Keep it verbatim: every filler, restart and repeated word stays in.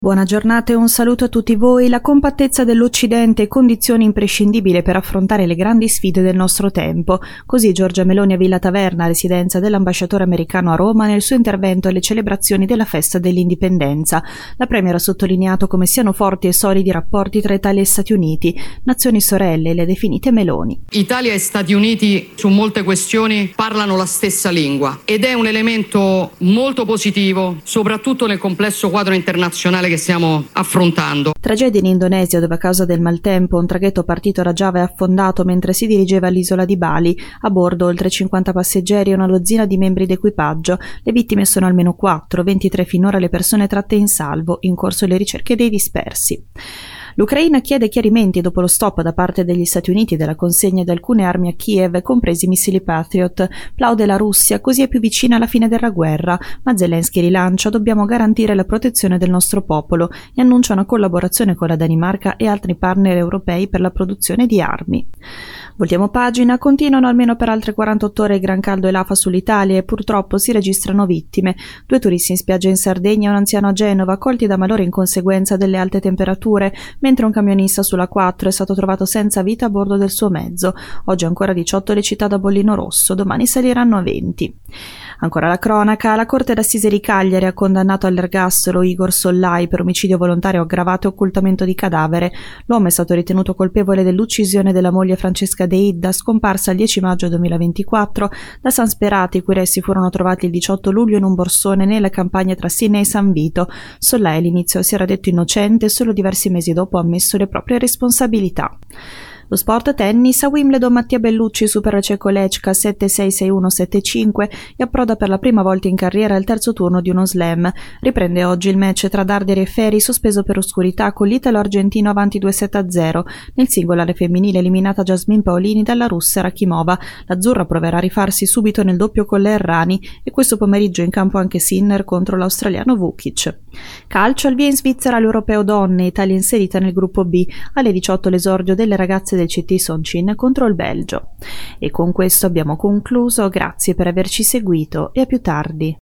Buona giornata e un saluto a tutti voi. La compattezza dell'Occidente è condizione imprescindibile per affrontare le grandi sfide del nostro tempo. Così Giorgia Meloni a Villa Taverna, residenza dell'ambasciatore americano a Roma, nel suo intervento alle celebrazioni della festa dell'indipendenza. La premier ha sottolineato come siano forti e solidi i rapporti tra Italia e Stati Uniti, nazioni sorelle, le definite Meloni. Italia e Stati Uniti su molte questioni parlano la stessa lingua ed è un elemento molto positivo, soprattutto nel complesso quadro internazionale che stiamo affrontando. Tragedia in Indonesia, dove a causa del maltempo un traghetto partito da Giava è affondato mentre si dirigeva all'isola di Bali. A bordo oltre cinquanta passeggeri e una dozzina di membri d'equipaggio. Le vittime sono almeno quattro, ventitré finora le persone tratte in salvo, in corso le ricerche dei dispersi. L'Ucraina chiede chiarimenti dopo lo stop da parte degli Stati Uniti della consegna di alcune armi a Kiev, compresi i missili Patriot. Plaude la Russia, così è più vicina alla fine della guerra, ma Zelensky rilancia: dobbiamo garantire la protezione del nostro popolo, e annuncia una collaborazione con la Danimarca e altri partner europei per la produzione di armi. Voltiamo pagina. Continuano almeno per altre quarantotto ore il gran caldo e l'afa sull'Italia e purtroppo si registrano vittime. Due turisti in spiaggia in Sardegna e un anziano a Genova colti da malore in conseguenza delle alte temperature, mentre un camionista sulla quattro è stato trovato senza vita a bordo del suo mezzo. Oggi ancora diciotto le città da bollino rosso, domani saliranno a venti. Ancora la cronaca. La Corte d'Assise di Cagliari ha condannato all'ergastolo Igor Sollai per omicidio volontario aggravato e occultamento di cadavere. L'uomo è stato ritenuto colpevole dell'uccisione della moglie Francesca De Idda, scomparsa il dieci maggio duemilaventiquattro da San Sperati, i cui resti furono trovati il diciotto luglio in un borsone nelle campagne tra Sinne e San Vito. Sollai all'inizio si era detto innocente e solo diversi mesi dopo ha ammesso le proprie responsabilità. Lo sport tennis. A Wimbledon Mattia Bellucci supera Cecco Lechka sette sei sei uno sette cinque e approda per la prima volta in carriera al terzo turno di uno slam. Riprende oggi il match tra Darderi e Feri, sospeso per oscurità, con l'italo-argentino avanti due sette a zero. Nel singolare femminile eliminata Jasmine Paolini dalla russa Rakimova. L'azzurra proverà a rifarsi subito nel doppio con le Errani e questo pomeriggio in campo anche Sinner contro l'australiano Vukic. Calcio. Al via in Svizzera l'Europeo Donne, Italia inserita nel gruppo B. Alle diciotto l'esordio delle ragazze del C T Soncin contro il Belgio. E con questo abbiamo concluso. Grazie per averci seguito e a più tardi.